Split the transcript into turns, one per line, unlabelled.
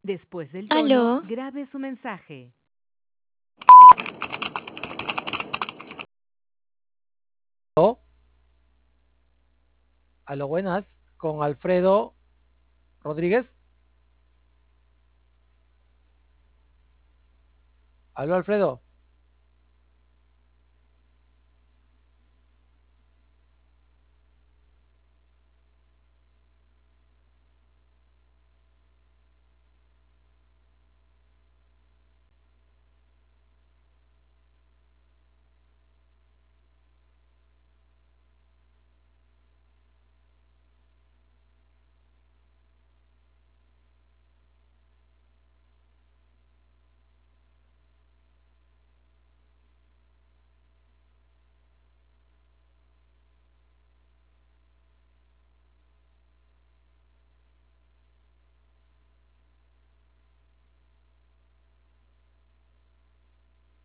Después del tono,
Aló,
grabe su mensaje.
Aló, aló, buenas, con Alfredo Rodríguez. Aló, Alfredo.